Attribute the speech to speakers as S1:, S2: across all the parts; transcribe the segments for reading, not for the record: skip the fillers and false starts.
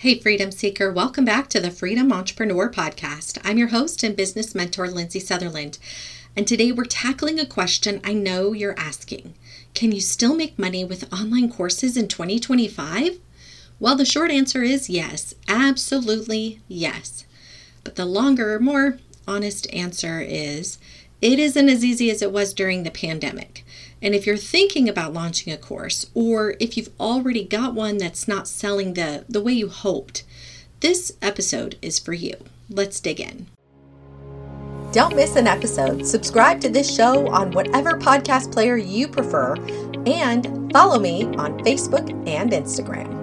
S1: Hey, Freedom Seeker, welcome back to the Freedom Entrepreneur Podcast. I'm your host and business mentor, Lindsay Sutherland. And today we're tackling a question I know you're asking. Can you still make money with online courses in 2025? Well, the short answer is yes, absolutely yes. But the longer, more honest answer is it isn't as easy as it was during the pandemic. And if you're thinking about launching a course, or if you've already got one that's not selling the way you hoped, this episode is for you. Let's dig in. Don't miss an episode. Subscribe to this show on whatever podcast player you prefer, and follow me on Facebook and Instagram.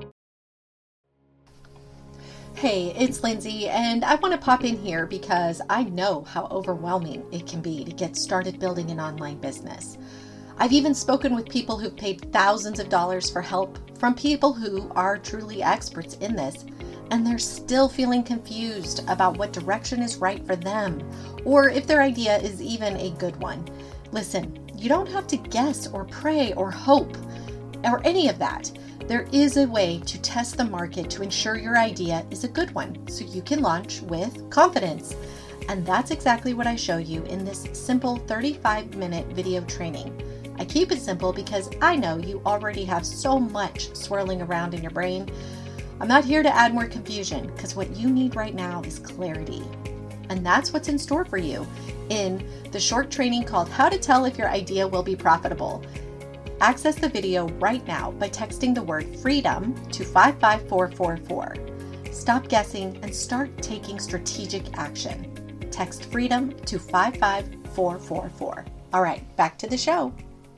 S1: Hey, it's Lindsay, and I want to pop in here because I know how overwhelming it can be to get started building an online business. I've even spoken with people who've paid thousands of dollars for help from people who are truly experts in this, and they're still feeling confused about what direction is right for them, or if their idea is even a good one. Listen, you don't have to guess or pray or hope or any of that. There is a way to test the market to ensure your idea is a good one, so you can launch with confidence. And that's exactly what I show you in this simple 35-minute video training. I keep it simple because I know you already have so much swirling around in your brain. I'm not here to add more confusion because what you need right now is clarity. And that's what's in store for you in the short training called How to Tell If Your Idea Will Be Profitable. Access the video right now by texting the word FREEDOM to 55444. Stop guessing and start taking strategic action. Text FREEDOM to 55444. All right, back to the show.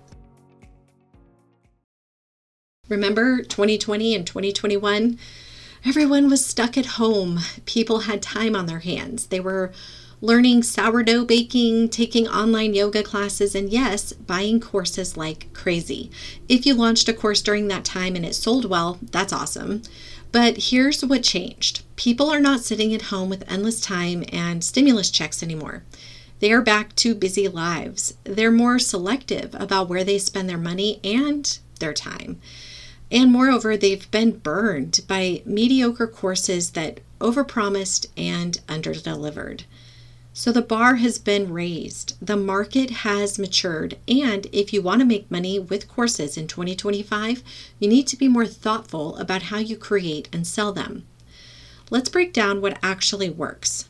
S1: Remember 2020 and 2021? Everyone was stuck at home. People had time on their hands. They were learning sourdough baking, taking online yoga classes, and yes, buying courses like crazy. If you launched a course during that time and it sold well, that's awesome. But here's what changed. People are not sitting at home with endless time and stimulus checks anymore. They are back to busy lives. They're more selective about where they spend their money and their time. And moreover, they've been burned by mediocre courses that overpromised and underdelivered. So the bar has been raised. The market has matured. And if you want to make money with courses in 2025, you need to be more thoughtful about how you create and sell them. Let's break down what actually works.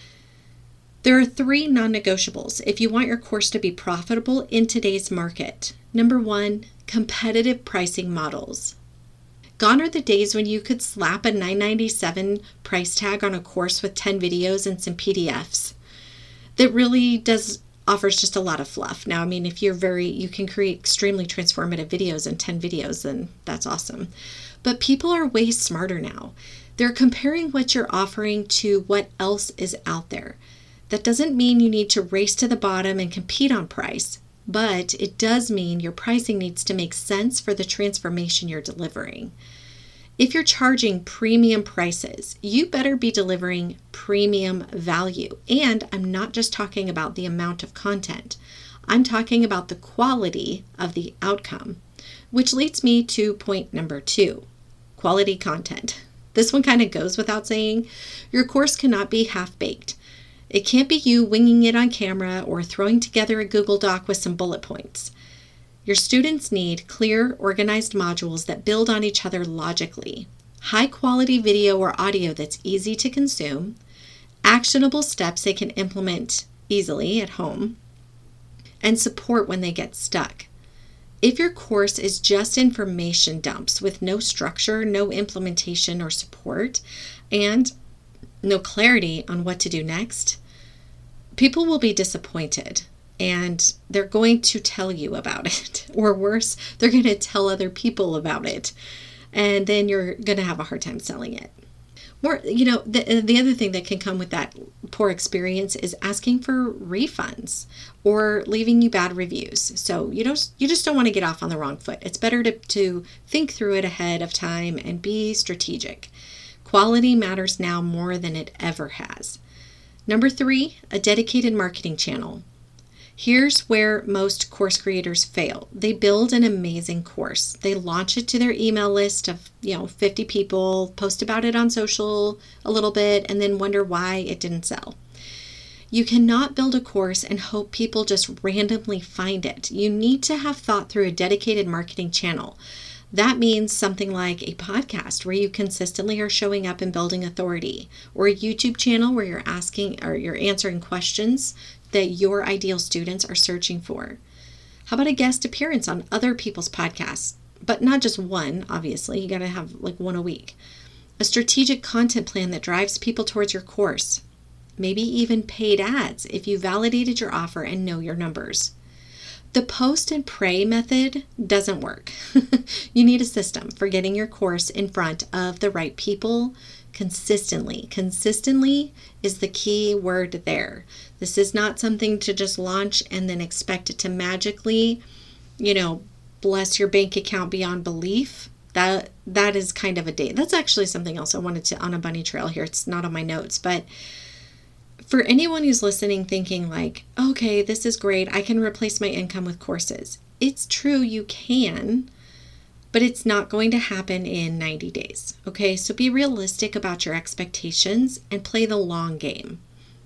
S1: There are 3 non-negotiables if you want your course to be profitable in today's market. Number 1, competitive pricing models. Gone are the days when you could slap a $9.97 price tag on a course with 10 videos and some PDFs. That really offers just a lot of fluff. Now, I mean, if you can create extremely transformative videos in 10 videos, then that's awesome. But people are way smarter now. They're comparing what you're offering to what else is out there. That doesn't mean you need to race to the bottom and compete on price, but it does mean your pricing needs to make sense for the transformation you're delivering. If you're charging premium prices, you better be delivering premium value. And I'm not just talking about the amount of content. I'm talking about the quality of the outcome, which leads me to point number 2, quality content. This one kind of goes without saying. Your course cannot be half-baked. It can't be you winging it on camera or throwing together a Google Doc with some bullet points. Your students need clear, organized modules that build on each other logically, high-quality video or audio that's easy to consume, actionable steps they can implement easily at home, and support when they get stuck. If your course is just information dumps with no structure, no implementation or support, and no clarity on what to do next, people will be disappointed and they're going to tell you about it. Or worse, they're going to tell other people about it. And then you're going to have a hard time selling it. The other thing that can come with that poor experience is asking for refunds or leaving you bad reviews. So you just don't want to get off on the wrong foot. It's better to think through it ahead of time and be strategic. Quality matters now more than it ever has. Number 3, a dedicated marketing channel. Here's where most course creators fail. They build an amazing course. They launch it to their email list of, 50 people, post about it on social a little bit, and then wonder why it didn't sell. You cannot build a course and hope people just randomly find it. You need to have thought through a dedicated marketing channel. That means something like a podcast where you consistently are showing up and building authority, or a YouTube channel where you're answering questions that your ideal students are searching for. How about a guest appearance on other people's podcasts? But not just one, obviously. You got to have like one a week. A strategic content plan that drives people towards your course. Maybe even paid ads if you validated your offer and know your numbers. The post and pray method doesn't work. You need a system for getting your course in front of the right people consistently. Consistently is the key word there. This is not something to just launch and then expect it to magically, bless your bank account beyond belief. That is kind of a date. That's actually something else I wanted to on a bunny trail here. It's not on my notes, but for anyone who's listening thinking like, okay, this is great, I can replace my income with courses. It's true, you can, but it's not going to happen in 90 days. Okay, so be realistic about your expectations and play the long game.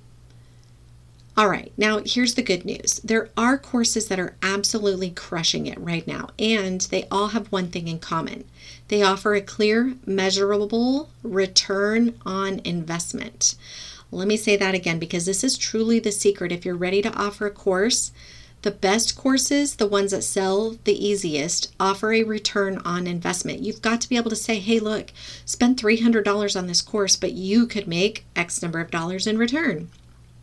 S1: All right, now here's the good news. There are courses that are absolutely crushing it right now, and they all have one thing in common. They offer a clear, measurable return on investment. Let me say that again, because this is truly the secret. If you're ready to offer a course, the best courses, the ones that sell the easiest, offer a return on investment. You've got to be able to say, hey, look, spend $300 on this course, but you could make X number of dollars in return.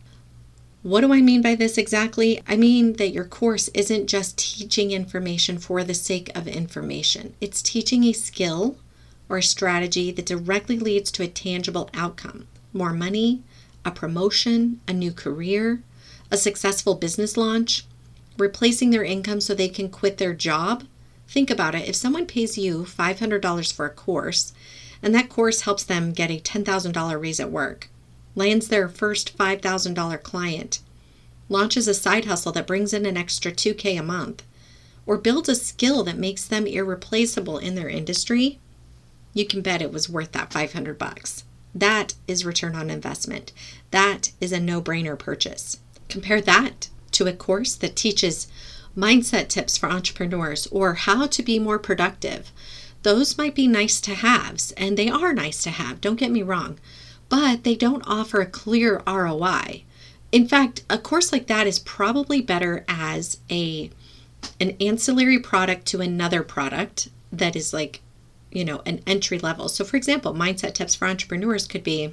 S1: What do I mean by this exactly? I mean that your course isn't just teaching information for the sake of information. It's teaching a skill or a strategy that directly leads to a tangible outcome. More money, a promotion, a new career, a successful business launch, replacing their income so they can quit their job. Think about it. If someone pays you $500 for a course, and that course helps them get a $10,000 raise at work, lands their first $5,000 client, launches a side hustle that brings in an extra $2,000 a month, or builds a skill that makes them irreplaceable in their industry, you can bet it was worth that $500. That is return on investment. That is a no-brainer purchase. Compare that to a course that teaches mindset tips for entrepreneurs or how to be more productive. Those might be nice to haves, and they are nice to have, don't get me wrong, but they don't offer a clear ROI. In fact, a course like that is probably better as an ancillary product to another product that is like, an entry level. So for example, mindset tips for entrepreneurs could be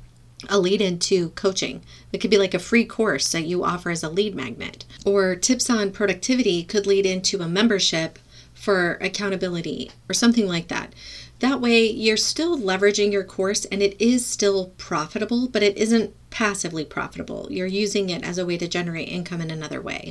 S1: a lead into coaching. It could be like a free course that you offer as a lead magnet. Or tips on productivity could lead into a membership for accountability or something like that. That way you're still leveraging your course and it is still profitable, but it isn't passively profitable. You're using it as a way to generate income in another way.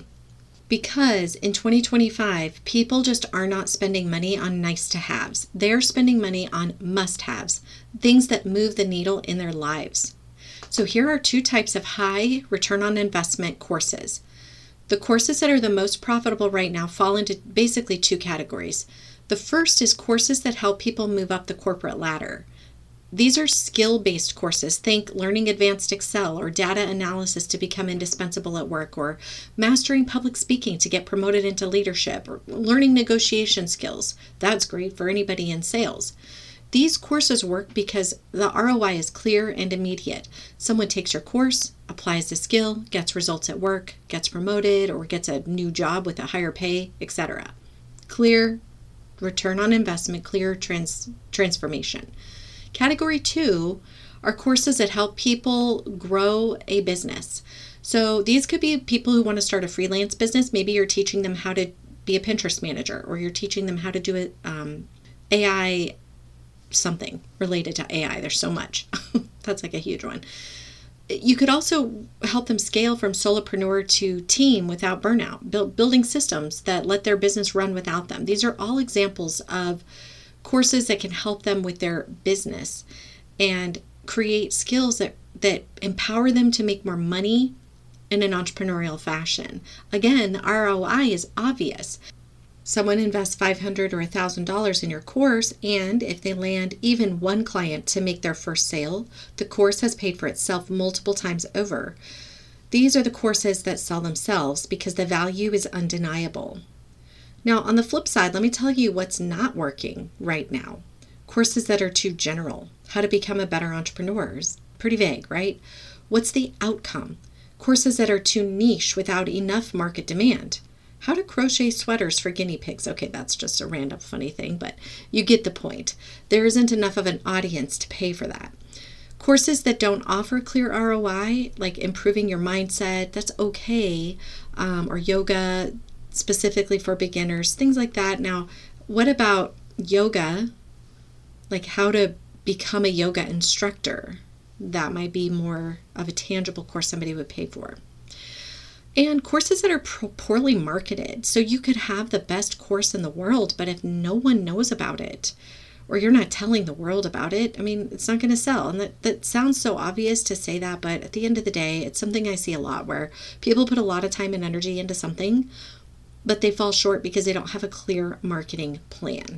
S1: Because in 2025, people just are not spending money on nice to haves. They're spending money on must haves, things that move the needle in their lives. So here are two types of high return on investment courses. The courses that are the most profitable right now fall into basically two categories. The first is courses that help people move up the corporate ladder. These are skill-based courses. Think learning advanced Excel or data analysis to become indispensable at work, or mastering public speaking to get promoted into leadership, or learning negotiation skills. That's great for anybody in sales. These courses work because the ROI is clear and immediate. Someone takes your course, applies the skill, gets results at work, gets promoted, or gets a new job with a higher pay, etc. Clear return on investment, clear transformation. Category 2 are courses that help people grow a business. So these could be people who want to start a freelance business. Maybe you're teaching them how to be a Pinterest manager, or you're teaching them how to do AI, something related to AI. There's so much. That's like a huge one. You could also help them scale from solopreneur to team without burnout, building systems that let their business run without them. These are all examples of courses that can help them with their business and create skills that empower them to make more money in an entrepreneurial fashion. Again, the ROI is obvious. Someone invests $500 or $1,000 in your course, and if they land even one client to make their first sale, the course has paid for itself multiple times over. These are the courses that sell themselves because the value is undeniable. Now, on the flip side, let me tell you what's not working right now. Courses that are too general. How to become a better entrepreneur is pretty vague, right? What's the outcome? Courses that are too niche without enough market demand. How to crochet sweaters for guinea pigs. Okay, that's just a random funny thing, but you get the point. There isn't enough of an audience to pay for that. Courses that don't offer clear ROI, like improving your mindset, that's okay, or yoga specifically for beginners, things like that. Now, what about yoga? Like how to become a yoga instructor. That might be more of a tangible course somebody would pay for. And courses that are poorly marketed. So you could have the best course in the world, but if no one knows about it, or you're not telling the world about it, I mean, it's not going to sell. And that sounds so obvious to say that, but at the end of the day, it's something I see a lot where people put a lot of time and energy into something, but they fall short because they don't have a clear marketing plan.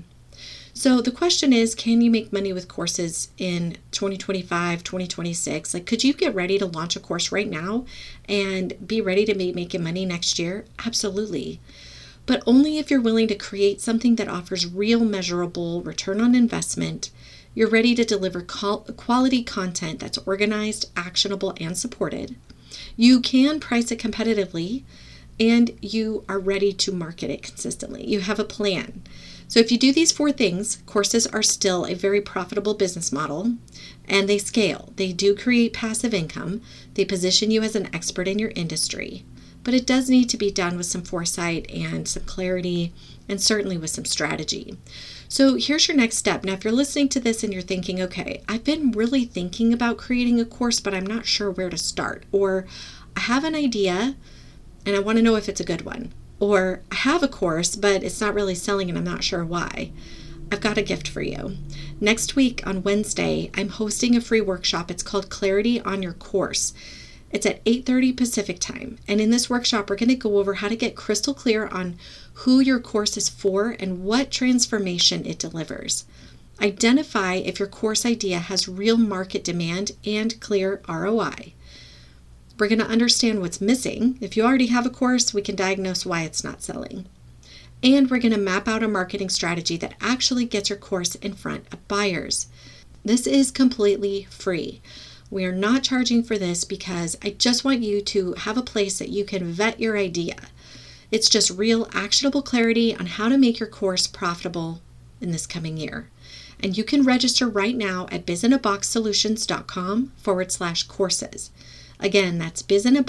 S1: So the question is, can you make money with courses in 2025, 2026? Like, could you get ready to launch a course right now and be ready to be making money next year? Absolutely. But only if you're willing to create something that offers real measurable return on investment. You're ready to deliver quality content that's organized, actionable, and supported. You can price it competitively, and you are ready to market it consistently. You have a plan. So if you do these 4 things, courses are still a very profitable business model, and they scale. They do create passive income. They position you as an expert in your industry. But it does need to be done with some foresight and some clarity, and certainly with some strategy. So here's your next step. Now, if you're listening to this and you're thinking, okay, I've been really thinking about creating a course, but I'm not sure where to start. Or I have an idea and I want to know if it's a good one. Or I have a course, but it's not really selling and I'm not sure why. I've got a gift for you. Next week on Wednesday, I'm hosting a free workshop. It's called Clarity on Your Course. It's at 8:30 Pacific time. And in this workshop, we're going to go over how to get crystal clear on who your course is for and what transformation it delivers. Identify if your course idea has real market demand and clear ROI. We're going to understand what's missing. If you already have a course, we can diagnose why it's not selling. And we're going to map out a marketing strategy that actually gets your course in front of buyers. This is completely free. We are not charging for this because I just want you to have a place that you can vet your idea. It's just real actionable clarity on how to make your course profitable in this coming year. And you can register right now at bizinaboxsolutions.com/courses. Again, that's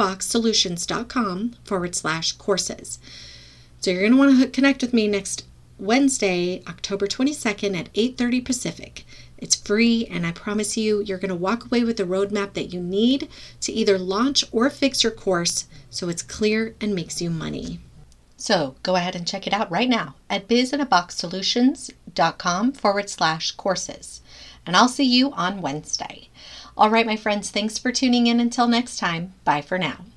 S1: bizinaboxsolutions.com/courses. So you're going to want to connect with me next Wednesday, October 22nd at 8:30 Pacific. It's free, and I promise you, you're going to walk away with the roadmap that you need to either launch or fix your course so it's clear and makes you money. So go ahead and check it out right now at bizinaboxsolutions.com/courses. And I'll see you on Wednesday. All right, my friends, thanks for tuning in. Until next time, bye for now.